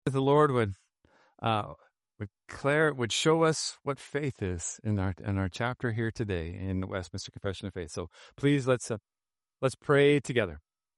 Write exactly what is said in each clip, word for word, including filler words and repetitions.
that the Lord would uh, would declare, would show us what faith is in our in our chapter here today in the Westminster Confession of Faith. So please let's uh, let's pray together.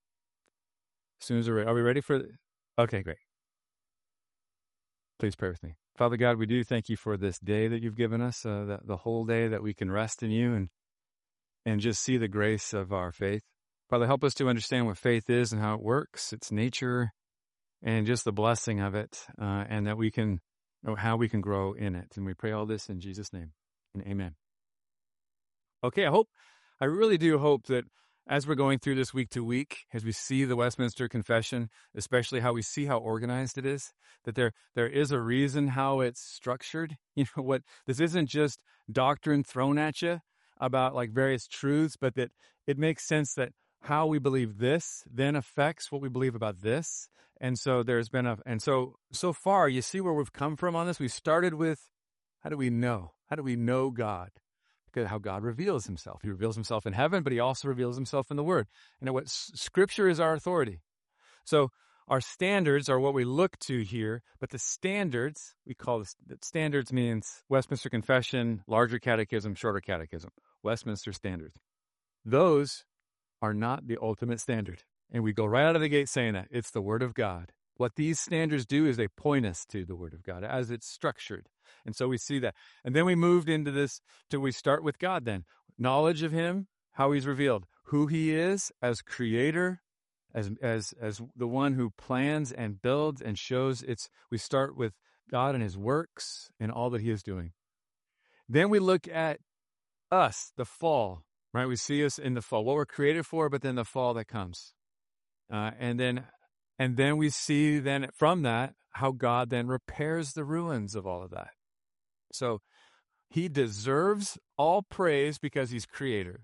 As soon as we're ready. Are we ready for? Okay, great. Please pray with me. Father God, we do thank you for this day that you've given us, uh, the, the whole day that we can rest in you and and just see the grace of our faith. Father, help us to understand what faith is and how it works, its nature, and just the blessing of it, uh, and that we can know how we can grow in it. And we pray all this in Jesus' name, and amen. Okay, I hope, I really do hope that as we're going through this week to week, as we see the Westminster Confession, especially how we see how organized it is, that there there is a reason how it's structured. You know, what this isn't just doctrine thrown at you about like various truths, but that it makes sense that how we believe this then affects what we believe about this. And so there's been a, and so, so far, you see where we've come from on this. We started with, how do we know? How do we know God? Because how God reveals himself. He reveals himself in heaven, but he also reveals himself in the Word. And what Scripture is our authority. So our standards are what we look to here, but the standards, we call this, the standards means Westminster Confession, larger catechism, shorter catechism, Westminster standards. Those are not the ultimate standard. And we go right out of the gate saying that. It's the Word of God. What these standards do is they point us to the Word of God as it's structured. And so we see that. And then we moved into this, till we start with God then. Knowledge of him, how he's revealed, who he is as creator, as as as the one who plans and builds and shows. It's we start with God and his works and all that he is doing. Then we look at us, the fall, right? We see us in the fall, what we're created for, but then the fall that comes. Uh, and then and then we see then from that how God then repairs the ruins of all of that. So he deserves all praise because he's creator.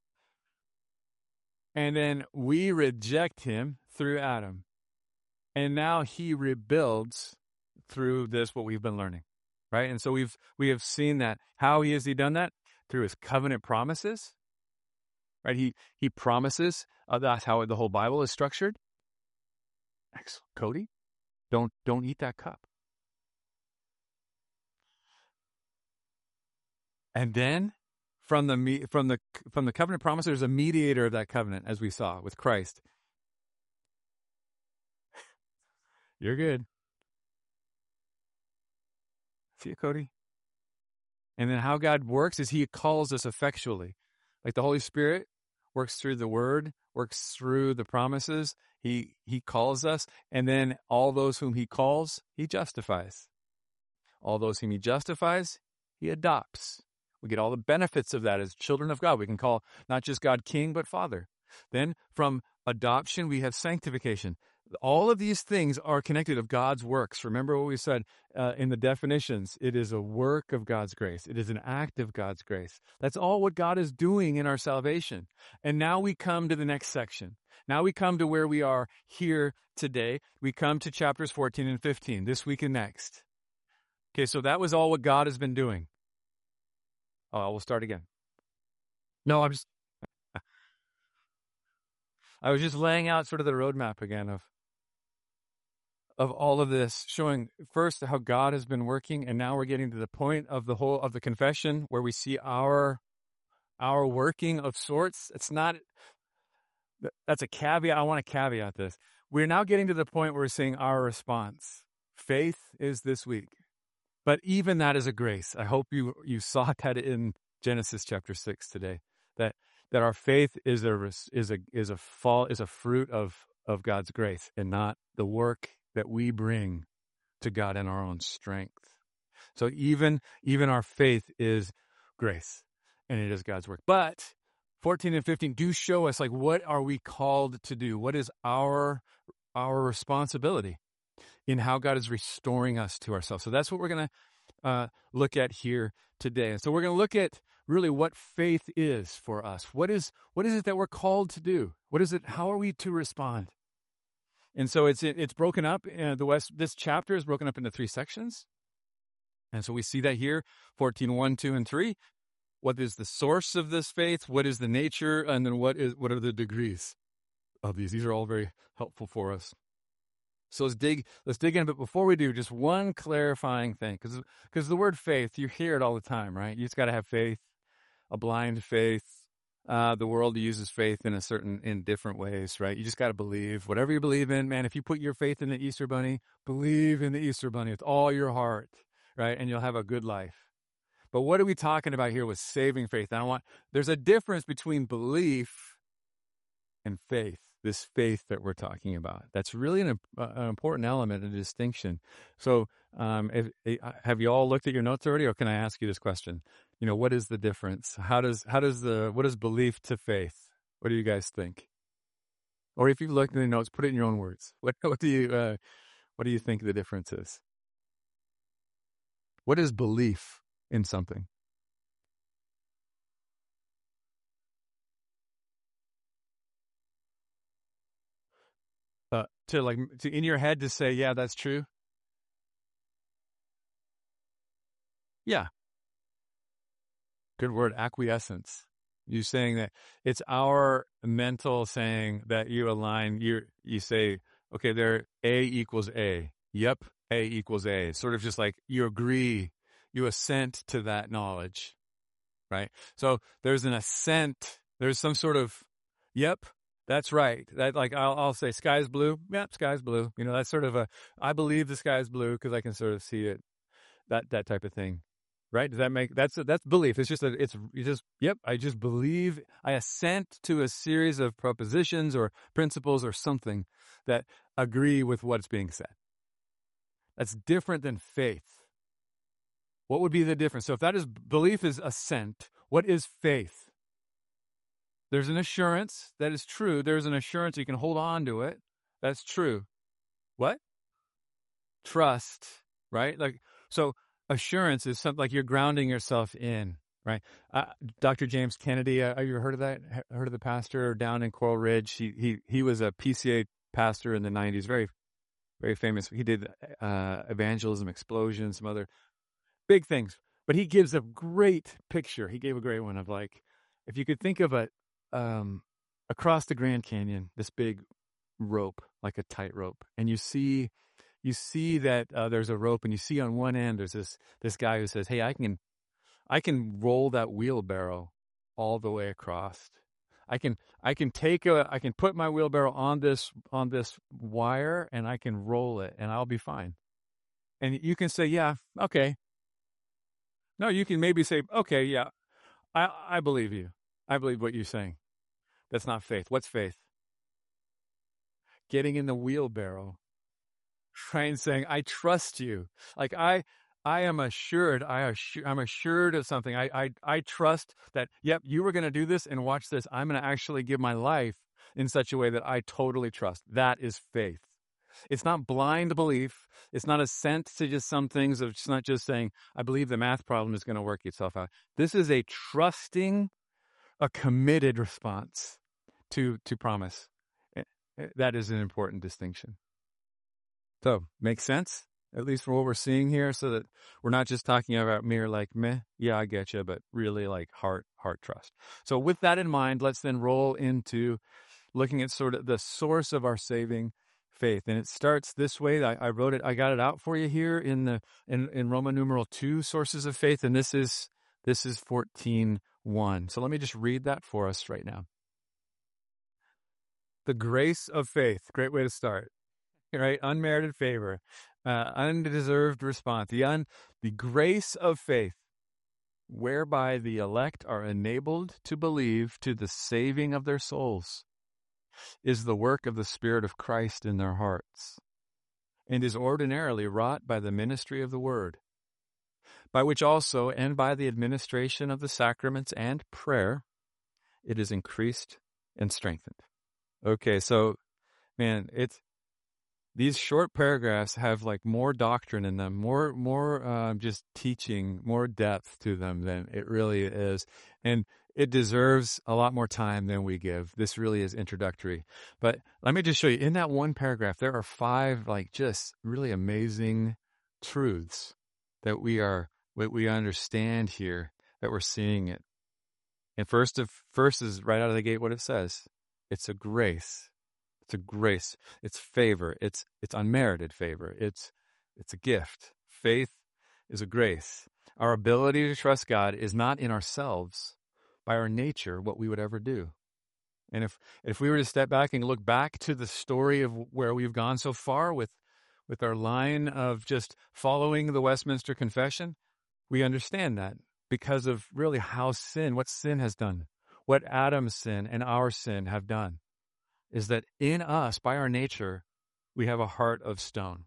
And then we reject him through Adam. And now he rebuilds through this, what we've been learning, right? And so we've, we have seen that. How he has he done that? Through his covenant promises, right? He, he promises, uh, that's how the whole Bible is structured. Excellent. Cody, don't, don't eat that cup. And then from the from the from the covenant promise, there's a mediator of that covenant, as we saw with Christ. You're good. See you, Cody. And then how God works is he calls us effectually. Like the Holy Spirit works through the word, works through the promises. He he calls us, and then all those whom he calls, he justifies. All those whom he justifies, he adopts. We get all the benefits of that as children of God. We can call not just God King, but Father. Then from adoption, we have sanctification. All of these things are connected of God's works. Remember what we said uh, in the definitions. It is a work of God's grace. It is an act of God's grace. That's all what God is doing in our salvation. And now we come to the next section. Now we come to where we are here today. We come to chapters fourteen and fifteen, this week and next. Okay, so that was all what God has been doing. Oh, we'll start again. No, I'm just, I was just laying out sort of the roadmap again of, of all of this, showing first how God has been working, and now we're getting to the point of the whole of the confession where we see our, our working of sorts. It's not, that's a caveat. I want to caveat this. We're now getting to the point where we're seeing our response. Faith is this week. But even that is a grace. I hope you you saw that in Genesis chapter six today. That that our faith is a is a is a fall is a fruit of of God's grace, and not the work that we bring to God in our own strength. So even even our faith is grace, and it is God's work. But fourteen and fifteen do show us, like, what are we called to do? What is our our responsibility in how God is restoring us to ourselves? So that's what we're going to uh, look at here today. And so we're going to look at really what faith is for us. What is what is it that we're called to do? What is it? How are we to respond? And so it's it's broken up. Uh, the West this chapter is broken up into three sections. And so we see that here, fourteen, one, two, and three. What is the source of this faith? What is the nature? And then what is what are the degrees of these? These are all very helpful for us. So let's dig, let's dig in. But before we do, just one clarifying thing, because because the word faith, you hear it all the time, right? You just got to have faith, a blind faith. Uh, the world uses faith in a certain, in different ways, right? You just got to believe whatever you believe in, man. If you put your faith in the Easter Bunny, believe in the Easter Bunny with all your heart, right? And you'll have a good life. But what are we talking about here with saving faith? I want, there's a difference between belief and faith, this faith that we're talking about. That's really an, uh, an important element, a distinction. So um, if, if, have you all looked at your notes already, or can I ask you this question? You know, what is the difference? How does, how does the, what is belief to faith? What do you guys think? Or if you've looked at the notes, put it in your own words. What, what do you, uh, what do you think the difference is? What is belief in something? Uh, to like, to, in your head to say, yeah, that's true. Yeah. Good word, acquiescence. You saying that it's our mental saying that you align, you you say, okay, there, A equals A. Yep, A equals A. Sort of just like you agree, you assent to that knowledge, right? So there's an assent, there's some sort of, yep, that's right. That like I'll, I'll say sky's blue. Yep, sky's blue. You know, that's sort of a, I believe the sky's blue because I can sort of see it, that that type of thing. Right? Does that make, that's, that's belief. It's just, a, it's, you just, yep, I just believe, I assent to a series of propositions or principles or something that agree with what's being said. That's different than faith. What would be the difference? So if that is, belief is assent, what is faith? There's an assurance that is true. There's an assurance you can hold on to it. That's true. What? Trust, right? Like, so, assurance is something like you're grounding yourself in, right? Uh, Doctor James Kennedy, uh, have you heard of that? Heard of the pastor down in Coral Ridge? He he he was a P C A pastor in the nineties, very very famous. He did uh, evangelism, explosion, some other big things. But he gives a great picture. He gave a great one of like, if you could think of a um, across the Grand Canyon, this big rope, like a tightrope, and you see. You see that uh, there's a rope, and you see on one end there's this this guy who says, "Hey, I can, I can roll that wheelbarrow all the way across. I can, I can take a, I can put my wheelbarrow on this on this wire, and I can roll it, and I'll be fine." And you can say, "Yeah, okay." No, you can maybe say, "Okay, yeah, I I believe you. I believe what you're saying." That's not faith. What's faith? Getting in the wheelbarrow. Right, and saying, I trust you. Like I, I am assured, I assure, I'm assured of something. I, I, I trust that, yep, you were going to do this, and watch this. I'm going to actually give my life in such a way that I totally trust. That is faith. It's not blind belief. It's not assent to just some things. It's not just saying, I believe the math problem is going to work itself out. This is a trusting, a committed response to, to promise. That is an important distinction. So, makes sense, at least for what we're seeing here, so that we're not just talking about mere like, meh, yeah, I get you, but really like heart, heart trust. So with that in mind, let's then roll into looking at sort of the source of our saving faith. And it starts this way. I, I wrote it, I got it out for you here in the in, in Roman numeral two, sources of faith, and this is this is fourteen one. So let me just read that for us right now. The grace of faith, great way to start. Right, unmerited favor, uh, undeserved response, the un, the grace of faith, whereby the elect are enabled to believe to the saving of their souls, is the work of the Spirit of Christ in their hearts, and is ordinarily wrought by the ministry of the Word, by which also, and by the administration of the sacraments and prayer, it is increased and strengthened. Okay, so, man, it's, these short paragraphs have like more doctrine in them, more more uh, just teaching, more depth to them than it really is. And it deserves a lot more time than we give. This really is introductory. But let me just show you, in that one paragraph, there are five like just really amazing truths that we are, what we understand here, that we're seeing it. And first of first is right out of the gate what it says. It's a grace. It's a grace. It's favor. It's it's unmerited favor. It's it's a gift. Faith is a grace. Our ability to trust God is not in ourselves, by our nature, what we would ever do. And if if we were to step back and look back to the story of where we've gone so far with with our line of just following the Westminster Confession, we understand that because of really how sin, what sin has done, what Adam's sin and our sin have done, is that in us, by our nature, we have a heart of stone.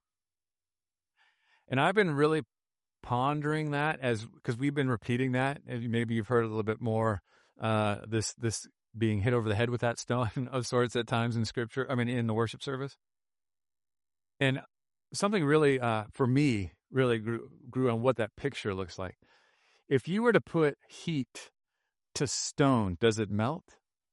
And I've been really pondering that as because we've been repeating that. Maybe you've heard a little bit more uh, this this being hit over the head with that stone of sorts at times in Scripture. I mean, in the worship service. And something really, uh, for me, really grew, grew on what that picture looks like. If you were to put heat to stone, does it melt?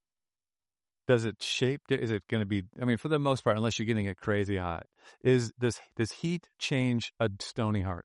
Does it shape? Is it going to be, I mean, for the most part, unless you're getting it crazy hot, is does, does heat change a stony heart?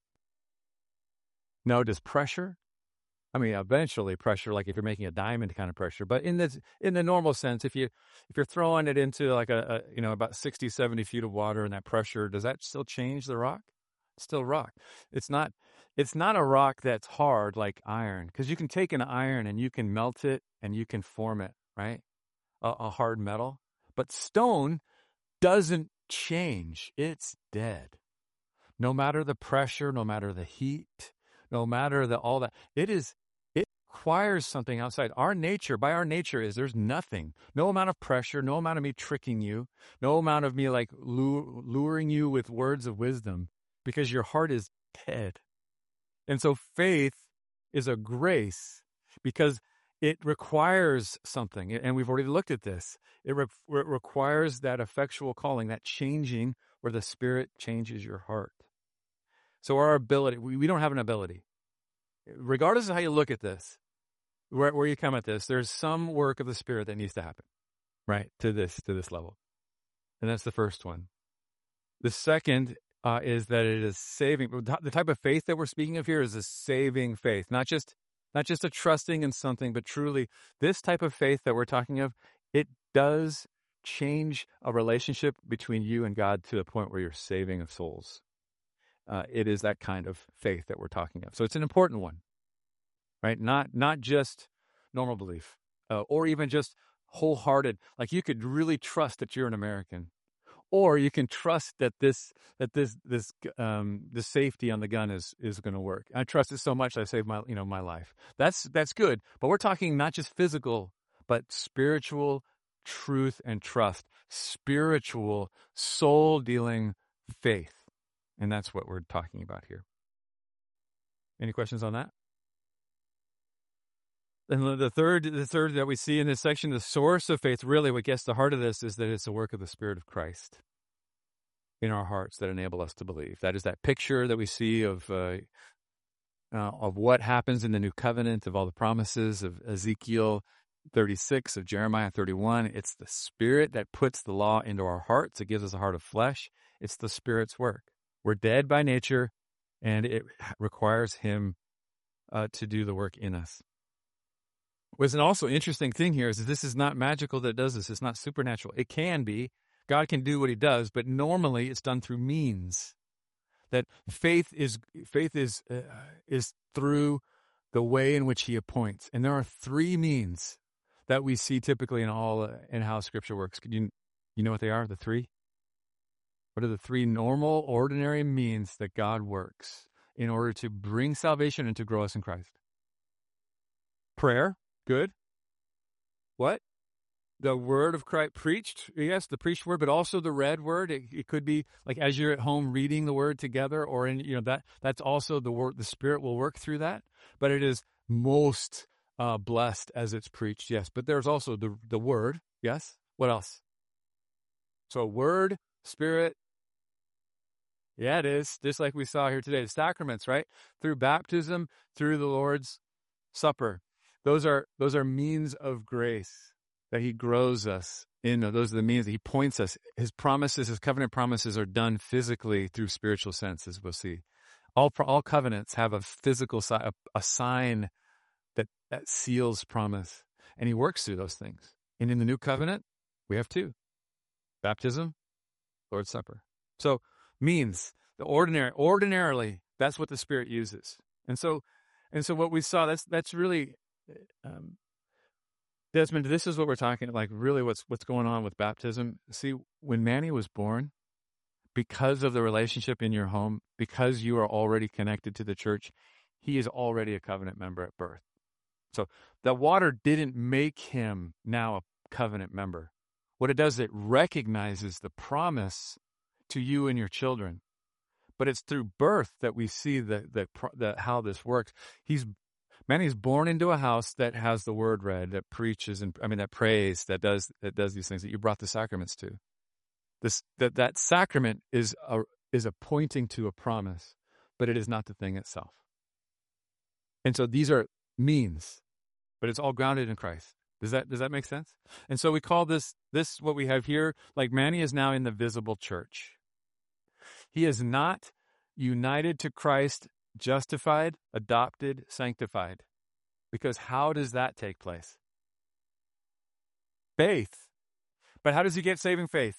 No. Does pressure? I mean, eventually pressure, like if you're making a diamond kind of pressure, but in the, in the normal sense, if you, if you're throwing it into like a, a, you know, about sixty, seventy feet of water and that pressure, does that still change the rock? It's still rock. It's not, it's not a rock that's hard like iron, because you can take an iron and you can melt it and you can form it, right? A, a hard metal. But stone doesn't change. It's dead. No matter the pressure, no matter the heat, no matter the all that, it is, it requires something outside. Our nature, by our nature, is there's nothing. No amount of pressure, no amount of me tricking you, no amount of me like luring you with words of wisdom, because your heart is dead. And so faith is a grace because it requires something. And we've already looked at this. It, re- it requires that effectual calling, that changing where the Spirit changes your heart. So our ability, we, we don't have an ability. Regardless of how you look at this, where, where you come at this, there's some work of the Spirit that needs to happen, right, to this, to this level. And that's the first one. The second uh, is that it is saving. The type of faith that we're speaking of here is a saving faith, not just not just a trusting in something, but truly this type of faith that we're talking of, it does change a relationship between you and God to the point where you're saving of souls. Uh, it is that kind of faith that we're talking of. So it's an important one, right? Not not just normal belief uh, or even just wholehearted. Like you could really trust that you're an American, or you can trust that this that this this um, the safety on the gun is is going to work. I trust it so much that I saved my you know my life. That's that's good. But we're talking not just physical, but spiritual truth and trust, spiritual soul dealing faith. And that's what we're talking about here. Any questions on that? And the third, the third that we see in this section, the source of faith, really what gets the heart of this is that it's the work of the Spirit of Christ in our hearts that enable us to believe. That is that picture that we see of uh, uh, of what happens in the new covenant, of all the promises of Ezekiel thirty-six, of Jeremiah thirty-one. It's the Spirit that puts the law into our hearts. It gives us a heart of flesh. It's the Spirit's work. We're dead by nature, and it requires Him uh, to do the work in us. What's an also interesting thing here is that this is not magical that it does this. It's not supernatural. It can be. God can do what He does, but normally it's done through means. That faith is faith is uh, is through the way in which He appoints, and there are three means that we see typically in all uh, in how Scripture works. Can you you know what they are? The three. What are the three normal, ordinary means that God works in order to bring salvation and to grow us in Christ? Prayer, good. What? The word of Christ preached, yes, the preached word, but also the read word. It, it could be like as you're at home reading the word together, or in you know that that's also the word. The Spirit will work through that, but it is most uh, blessed as it's preached. Yes, but there's also the the word. Yes. What else? So word, Spirit. Yeah, it is. Just like we saw here today, the sacraments, right? Through baptism, through the Lord's Supper. Those are those are means of grace that He grows us in. Those are the means that He points us. His promises, His covenant promises are done physically through spiritual sense, as we'll see. All all covenants have a physical si- a, a sign that, that seals promise. And He works through those things. And in the new covenant, we have two. Baptism, Lord's Supper. So means the ordinary, ordinarily, that's what the Spirit uses. And so, and so what we saw, that's, that's really, um, Desmond, this is what we're talking, like really what's, what's going on with baptism. See, when Manny was born, because of the relationship in your home, because you are already connected to the church, he is already a covenant member at birth. So the water didn't make him now a covenant member. What it does, it recognizes the promise to you and your children. But it's through birth that we see the, the, the how this works. He's Manny's born into a house that has the word read, that preaches and I mean that prays, that does that does these things that you brought the sacraments to. This that that sacrament is a is a pointing to a promise, but it is not the thing itself. And so these are means, but it's all grounded in Christ. Does that does that make sense? And so we call this this what we have here, like Manny is now in the visible church. He is not united to Christ, justified, adopted, sanctified. Because how does that take place? Faith. But how does he get saving faith?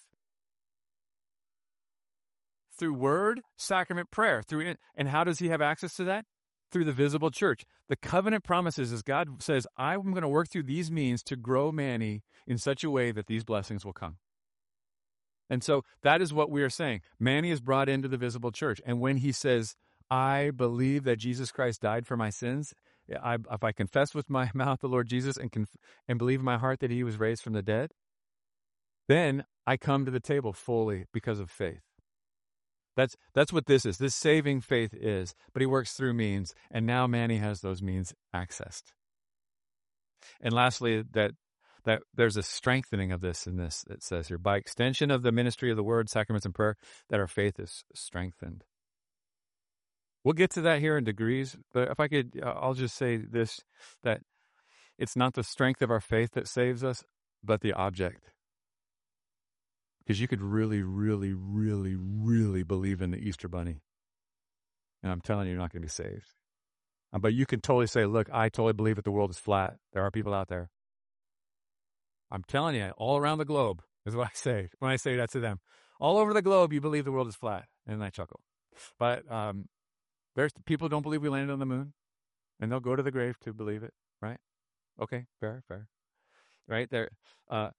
Through word, sacrament, prayer. Through and how does he have access to that? Through the visible church. The covenant promises is God says, I'm going to work through these means to grow Manny in such a way that these blessings will come. And so that is what we are saying. Manny is brought into the visible church. And when he says, I believe that Jesus Christ died for my sins, I, if I confess with my mouth the Lord Jesus and, conf- and believe in my heart that he was raised from the dead, then I come to the table fully because of faith. That's that's what this is. This saving faith is. But he works through means, and now Manny has those means accessed. And lastly, that that there's a strengthening of this in this. It says here, by extension of the ministry of the word, sacraments, and prayer, that our faith is strengthened. We'll get to that here in degrees, but if I could, I'll just say this, that it's not the strength of our faith that saves us, but the object. Because you could really, really, really, really believe in the Easter Bunny. And I'm telling you, you're not going to be saved. Um, but you can totally say, look, I totally believe that the world is flat. There are people out there. I'm telling you, all around the globe is what I say when I say that to them. All over the globe, you believe the world is flat. And I chuckle. But um, there's people don't believe we landed on the moon. And they'll go to the grave to believe it, right? Okay, fair, fair. Right there. Uh,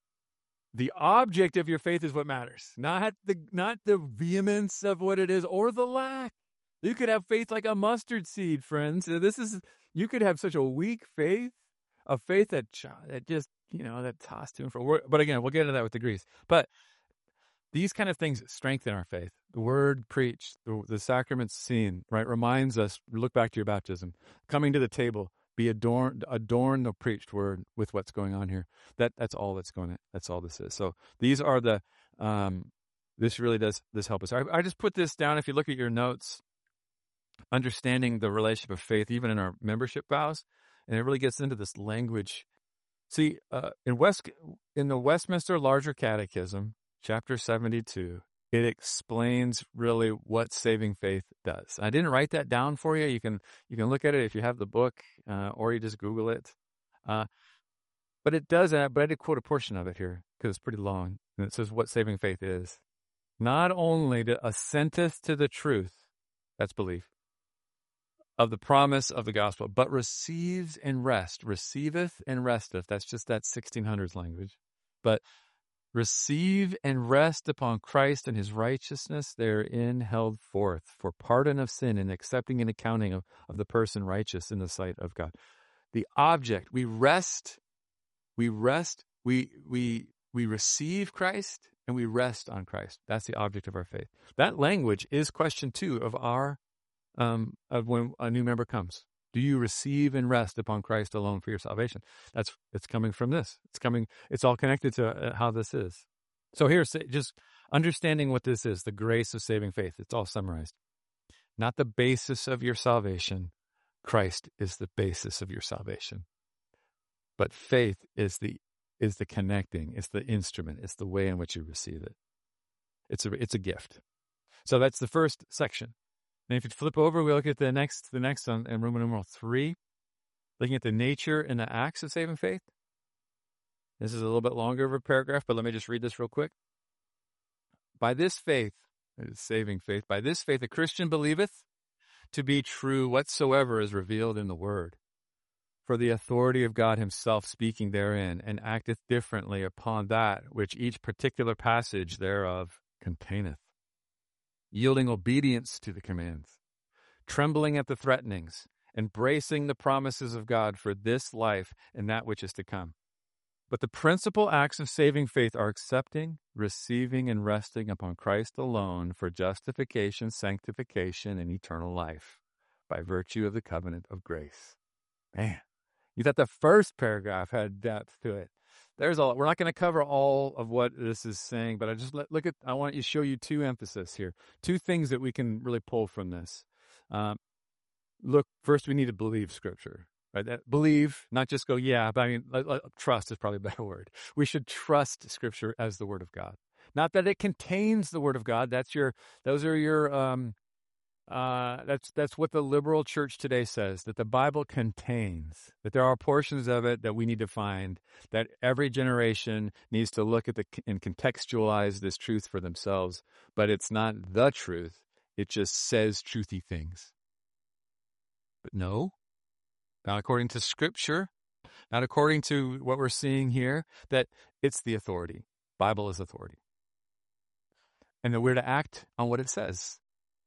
The object of your faith is what matters, not the not the vehemence of what it is or the lack. You could have faith like a mustard seed, friends. This is you could have such a weak faith, a faith that that just you know that tossed to and fro. But again, we'll get into that with degrees. But these kind of things strengthen our faith. The word preached, the, the sacraments seen, right, reminds us. Look back to your baptism, coming to the table. Be adorned, adorn the preached word with what's going on here. That that's all that's going on. That's all this is. So these are the. Um, this really does this help us. I, I just put this down. If you look at your notes, understanding the relationship of faith, even in our membership vows, and it really gets into this language. See, uh, in West in the Westminster Larger Catechism, chapter seventy-two. It explains really what saving faith does. I didn't write that down for you. You can you can look at it if you have the book, uh, or you just Google it. Uh, but it does that. But I did quote a portion of it here because it's pretty long, and it says what saving faith is. Not only to assenteth to the truth, that's belief, of the promise of the gospel, but receives and rest, receiveth and resteth. That's just that sixteen hundreds language, but. Receive and rest upon Christ and his righteousness therein held forth for pardon of sin and accepting and accounting of, of the person righteous in the sight of God. The object, we rest, we rest, we we we receive Christ and we rest on Christ. That's the object of our faith. That language is question two of our um, of when a new member comes. Do you receive and rest upon Christ alone for your salvation? That's it's coming from this. It's coming. It's all connected to uh, how this is. So here's just understanding what this is: the grace of saving faith. It's all summarized. Not the basis of your salvation. Christ is the basis of your salvation. But faith is the is the connecting. It's the instrument. It's the way in which you receive it. It's a it's a gift. So that's the first section. And if you flip over, we look at the next, the next one in Roman numeral three, looking at the nature and the acts of saving faith. This is a little bit longer of a paragraph, but let me just read this real quick. by this faith, saving faith, by this faith a Christian believeth to be true whatsoever is revealed in the word. For the authority of God himself speaking therein, and acteth differently upon that which each particular passage thereof containeth, yielding obedience to the commands, trembling at the threatenings, embracing the promises of God for this life and that which is to come. But the principal acts of saving faith are accepting, receiving, and resting upon Christ alone for justification, sanctification, and eternal life by virtue of the covenant of grace. Man, you thought the first paragraph had depth to it. There's all. We're not going to cover all of what this is saying, but I just let, look at. I want to show you two emphasis here, two things that we can really pull from this. Um, look, first we need to believe Scripture. Right? That, believe, not just go, yeah, but I mean, uh, uh, trust is probably a better word. We should trust Scripture as the Word of God. Not that it contains the Word of God. That's your, those are your, um, uh, that's that's what the liberal church today says, that the Bible contains, that there are portions of it that we need to find, that every generation needs to look at the and contextualize this truth for themselves, but it's not the truth. It just says truthy things. But no. Not according to Scripture, not according to what we're seeing here, that it's the authority. Bible is authority. And that we're to act on what it says.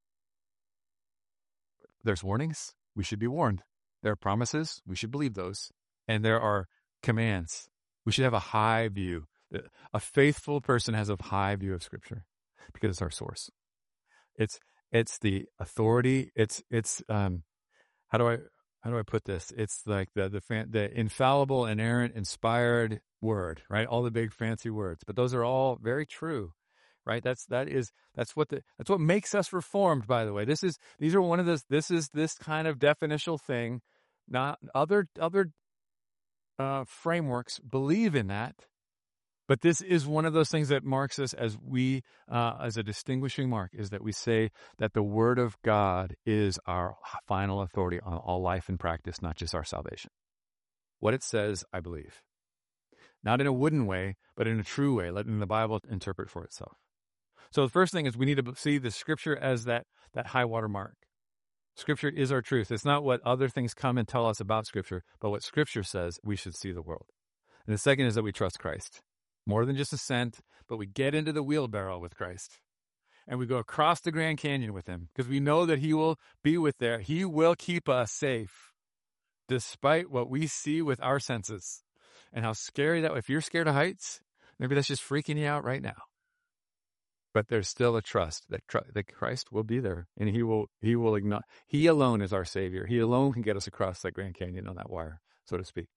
There's warnings. We should be warned. There are promises. We should believe those. And there are commands. We should have a high view. A faithful person has a high view of Scripture because it's our source. It's it's the authority. It's it's um how do I How do I put this? It's like the the fan, the infallible, inerrant, inspired word, right? All the big fancy words, but those are all very true, right? That's that is that's what the that's what makes us reformed. By the way, this is these are one of those. This is this kind of definitional thing. Not other other uh, frameworks believe in that, but this is one of those things that marks us as we uh, as a distinguishing mark, is that we say that the Word of God is our final authority on all life and practice, not just our salvation. What it says, I believe. Not in a wooden way, but in a true way, letting the Bible interpret for itself. So the first thing is we need to see the Scripture as that, that high water mark. Scripture is our truth. It's not what other things come and tell us about Scripture, but what Scripture says we should see the world. And the second is that we trust Christ. More than just assent, but we get into the wheelbarrow with Christ. And we go across the Grand Canyon with him because we know that he will be with there. He will keep us safe despite what we see with our senses. And how scary that, if you're scared of heights, maybe that's just freaking you out right now. But there's still a trust that, that Christ will be there, and he will he will ignite. He alone is our Savior. He alone can get us across that Grand Canyon on that wire, so to speak.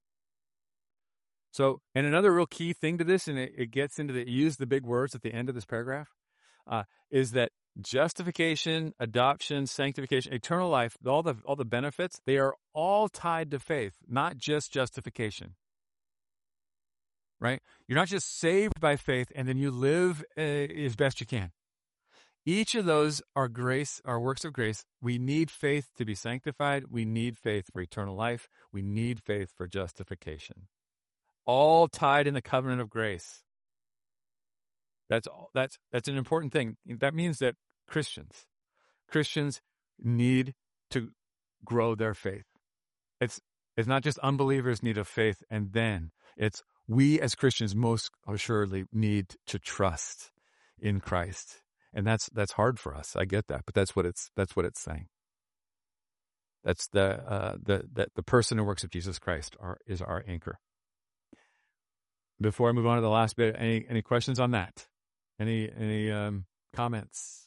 So, and another real key thing to this, and it, it gets into the, use the big words at the end of this paragraph, uh, is that justification, adoption, sanctification, eternal life, all the all the benefits, they are all tied to faith, not just justification. Right? You're not just saved by faith and then you live uh, as best you can. Each of those are grace, are works of grace. We need faith to be sanctified. We need faith for eternal life. We need faith for justification. All tied in the covenant of grace. That's that's that's an important thing. That means that Christians, Christians need to grow their faith. It's it's not just unbelievers need a faith, and then it's we as Christians most assuredly need to trust in Christ, and that's that's hard for us. I get that, but that's what it's that's what it's saying. That's the uh, the the the person who works of Jesus Christ are, is our anchor. Before I move on to the last bit, any any questions on that? Any any um, comments?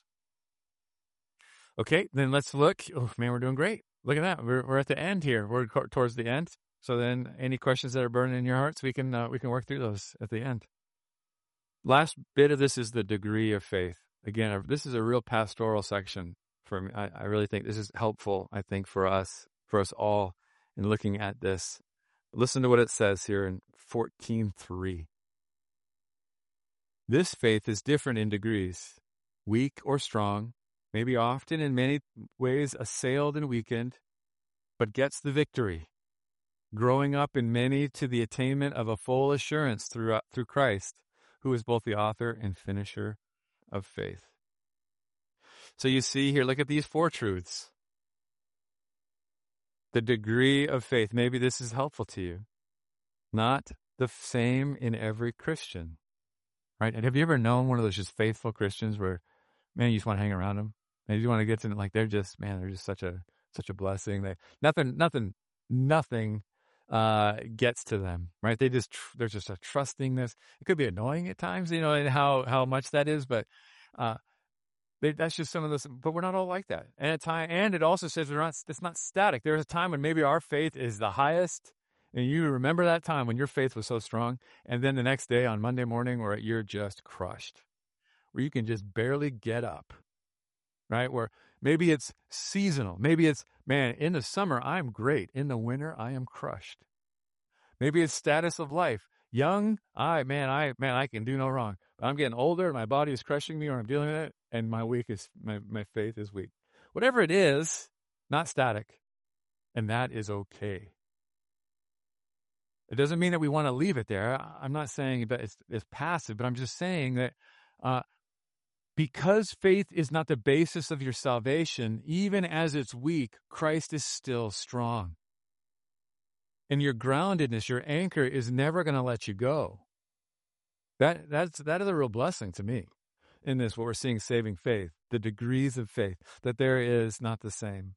Okay, then let's look. Oh man, we're doing great. Look at that. We're we're at the end here. We're towards the end. So then, any questions that are burning in your hearts, we can uh, we can work through those at the end. Last bit of this is the degree of faith. Again, this is a real pastoral section for me. I, I really think this is helpful. I think for us, for us all, in looking at this. Listen to what it says here in fourteen three. This faith is different in degrees, weak or strong, maybe often in many ways assailed and weakened, but gets the victory. Growing up in many to the attainment of a full assurance through, through Christ, who is both the author and finisher of faith. So you see here, look at these four truths. The degree of faith. Maybe this is helpful to you. Not the same in every Christian, right? And have you ever known one of those just faithful Christians where, man, you just want to hang around them? And you want to get to, like, they're just, man, they're just such a, such a blessing. They, nothing, nothing, nothing uh, gets to them, right? They just, tr- there's just a trustingness. It could be annoying at times, you know, and how, how much that is, but uh, they, that's just some of this, but we're not all like that. And at time, and it also says we're not, it's not static. There's a time when maybe our faith is the highest, and you remember that time when your faith was so strong, and then the next day on Monday morning where you're just crushed, where you can just barely get up, right? Where maybe it's seasonal. Maybe it's, man, in the summer, I'm great. In the winter, I am crushed. Maybe it's status of life. Young, I, man, I, man, I can do no wrong. But I'm getting older, my body is crushing me, or I'm dealing with it, and my weak is, my, my faith is weak. Whatever it is, not static. And that is okay. It doesn't mean that we want to leave it there. I'm not saying that it's, it's passive, but I'm just saying that uh, because faith is not the basis of your salvation, even as it's weak, Christ is still strong. And your groundedness, your anchor is never going to let you go. That that's that is a real blessing to me in this, what we're seeing saving faith, the degrees of faith, that there is not the same.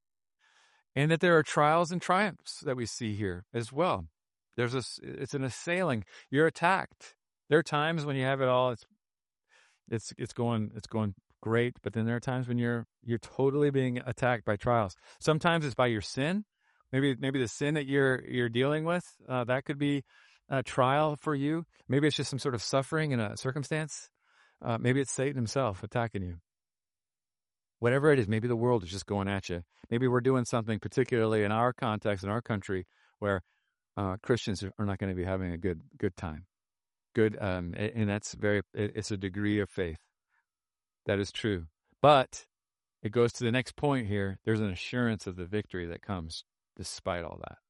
And that there are trials and triumphs that we see here as well. There's a, it's an assailing. You're attacked. There are times when you have it all, it's it's it's going it's going great, but then there are times when you're you're totally being attacked by trials. Sometimes it's by your sin. Maybe maybe the sin that you're you're dealing with, uh, that could be a trial for you. Maybe it's just some sort of suffering in a circumstance. Uh, maybe it's Satan himself attacking you. Whatever it is, maybe the world is just going at you. Maybe we're doing something particularly in our context, in our country, where uh, Christians are not going to be having a good good time. Good, um, and that's very, it's a degree of faith. That is true. But it goes to the next point here. There's an assurance of the victory that comes despite all that.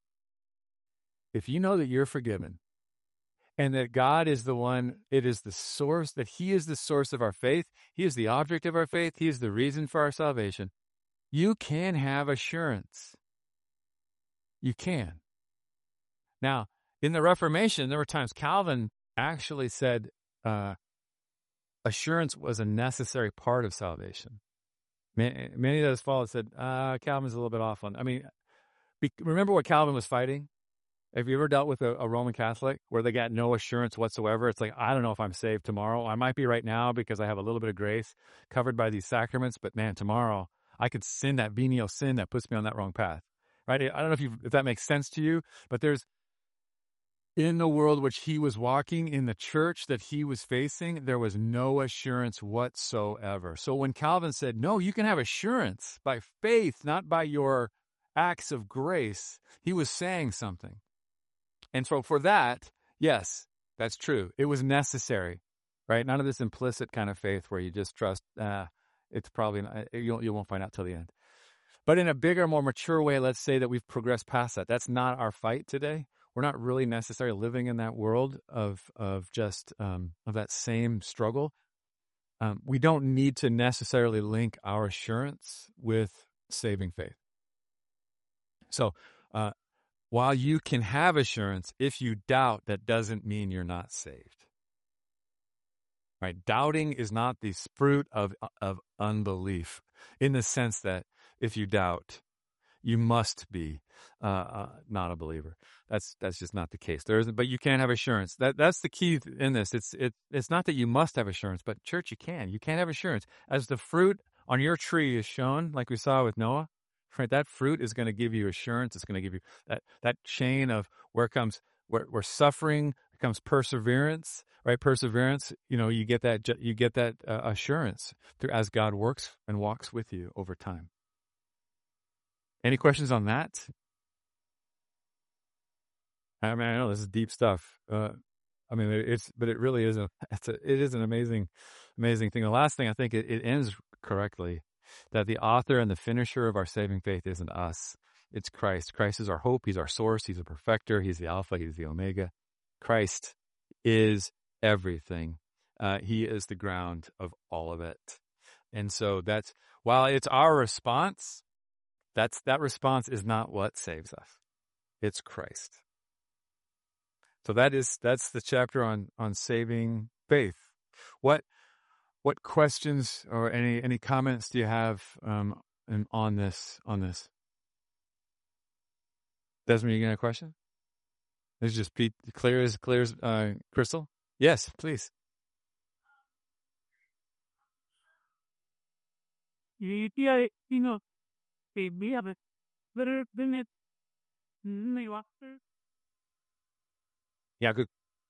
If you know that you're forgiven and that God is the one, it is the source, that He is the source of our faith, He is the object of our faith, He is the reason for our salvation, you can have assurance. You can. Now, in the Reformation, there were times Calvin actually said uh, assurance was a necessary part of salvation. Many, many of those followers said, uh, Calvin's a little bit off on, I mean, be, remember what Calvin was fighting? Have you ever dealt with a, a Roman Catholic where they got no assurance whatsoever? It's like, I don't know if I'm saved tomorrow. I might be right now because I have a little bit of grace covered by these sacraments, but man, tomorrow I could sin that venial sin that puts me on that wrong path, right? I don't know if you if that makes sense to you, but there's, in the world which he was walking, in the church that he was facing, there was no assurance whatsoever. So when Calvin said, no, you can have assurance by faith, not by your acts of grace, he was saying something. And so for that, yes, that's true. It was necessary, right? None of this implicit kind of faith where you just trust, uh, it's probably not, you, you won't find out till the end. But in a bigger, more mature way, let's say that we've progressed past that. That's not our fight today. We're not really necessarily living in that world of of just um, of that same struggle. Um, we don't need to necessarily link our assurance with saving faith. So uh, while you can have assurance, if you doubt, that doesn't mean you're not saved. Right? Doubting is not the fruit of of unbelief, in the sense that if you doubt, you must be uh, uh, not a believer. That's that's just not the case. There isn't, but you can have assurance. That that's the key in this. It's it it's not that you must have assurance, but church, you can. You can have assurance as the fruit on your tree is shown, like we saw with Noah. Right, that fruit is going to give you assurance. It's going to give you that that chain of where comes where where suffering becomes perseverance. Right, perseverance. You know, you get that you get that uh, assurance through as God works and walks with you over time. Any questions on that? I mean, I know this is deep stuff. Uh, I mean, it's, but it really is a, it's a, it is an amazing, amazing thing. The last thing, I think it, it ends correctly, that the author and the finisher of our saving faith isn't us. It's Christ. Christ is our hope. He's our source. He's a perfecter. He's the Alpha. He's the Omega. Christ is everything. Uh, he is the ground of all of it. And so that's, while it's our response, that's that response is not what saves us. It's Christ. So that is that's the chapter on on saving faith. What what questions or any any comments do you have um, on this on this? Desmond, you got a question? This is just Pete, clear as clear as uh, crystal. Yes, please. Yeah, good.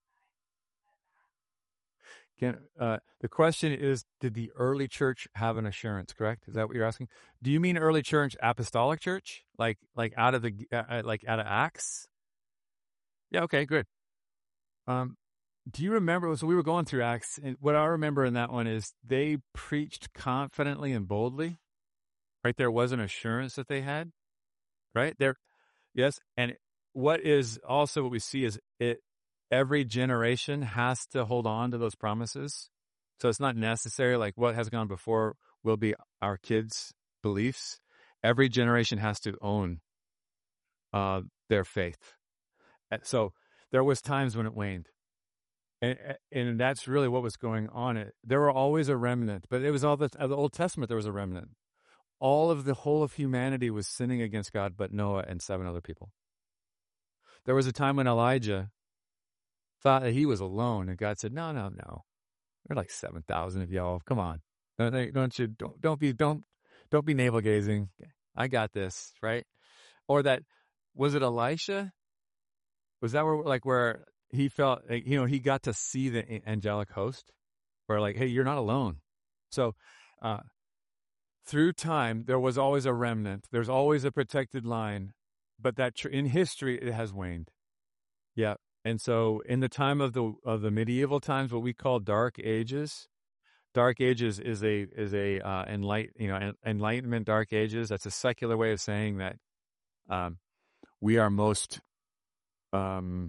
Can, uh, the question is, did the early church have an assurance, correct? Is that what you're asking? Do you mean early church, apostolic church? Like, like out of the, uh, like out of Acts? Yeah, okay, good. Um, do you remember, so we were going through Acts, and what I remember in that one is they preached confidently and boldly, right? There was an assurance that they had, right? There, yes. And what is also what we see is it, every generation has to hold on to those promises. So it's not necessary like what has gone before will be our kids' beliefs. Every generation has to own uh, their faith. So there was times when it waned. And, and that's really what was going on. It, there were always a remnant, but it was all the, the Old Testament, there was a remnant. All of the whole of humanity was sinning against God, but Noah and seven other people. There was a time when Elijah thought that he was alone, and God said, "No, no, no. There are like seven thousand of y'all. Come on, don't, don't you? Don't don't be don't don't be navel gazing. I got this, right?" Or that was it Elisha? Was that where like where he felt like, you know, he got to see the angelic host, where like, hey, you're not alone. So, uh, through time, there was always a remnant. There's always a protected line, but that tr- in history it has waned. Yeah. And so in the time of the of the medieval times, what we call dark ages, dark ages is a is a uh, enlight you know enlightenment dark ages. That's a secular way of saying that um, we are most um,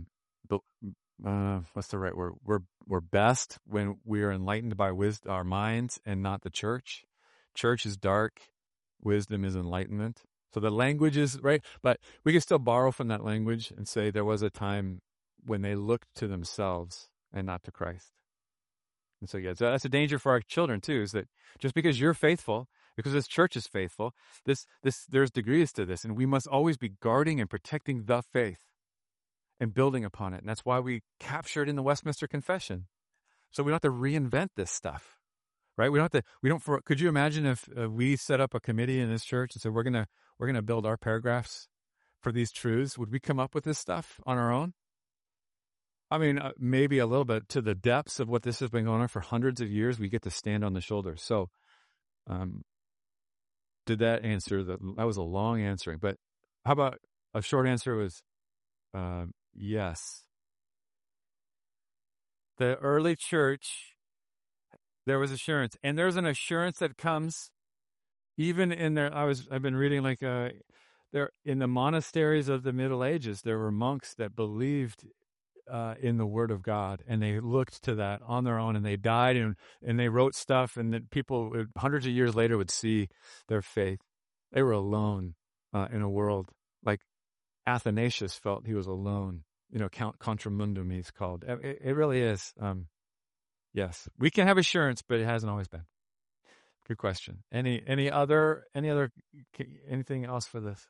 uh, what's the right word? We're we're best when we are enlightened by wisdom, our minds, and not the church. Church is dark, wisdom is enlightenment. So the language is right, but we can still borrow from that language and say there was a time when they looked to themselves and not to Christ. And so, yeah, so that's a danger for our children too, is that just because you're faithful, because this church is faithful, this, this, there's degrees to this, and we must always be guarding and protecting the faith and building upon it. And that's why we capture it in the Westminster Confession. So we don't have to reinvent this stuff, right? We don't have to, we don't, for, could you imagine if uh, we set up a committee in this church and said, we're going to, we're going to build our paragraphs for these truths? Would we come up with this stuff on our own? I mean, uh, maybe a little bit to the depths of what this has been going on for hundreds of years. We get to stand on the shoulders. So, um, did that answer the? That was a long answering, but how about a short answer was, uh, yes. The early church, there was assurance, and there's an assurance that comes even in there. I was I've been reading like uh, there in the monasteries of the Middle Ages, there were monks that believed Uh, in the Word of God, and they looked to that on their own, and they died, and and they wrote stuff, and that people hundreds of years later would see their faith. They were alone uh, in a world like Athanasius felt he was alone. You know, Count Contra Mundum, he's called. It, it really is. Um, yes, we can have assurance, but it hasn't always been. Good question. Any any other any other anything else for this?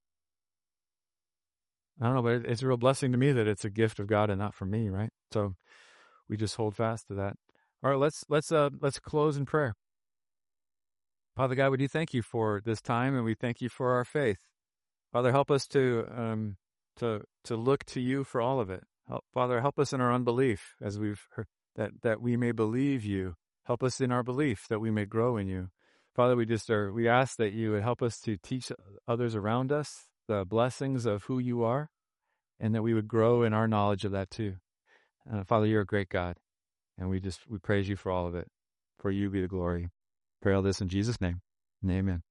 I don't know, but it's a real blessing to me that it's a gift of God and not from me, right? So we just hold fast to that. All right, let's let's uh let's close in prayer. Father God, we do thank you for this time, and we thank you for our faith. Father, help us to um to to look to you for all of it. Help, Father, help us in our unbelief as we've heard, that that we may believe you. Help us in our belief that we may grow in you. Father, we just are we ask that you would help us to teach others around us the blessings of who you are, and that we would grow in our knowledge of that too. Uh, Father, you're a great God, and we just we praise you for all of it. For you be the glory. Pray all this in Jesus' name. Amen.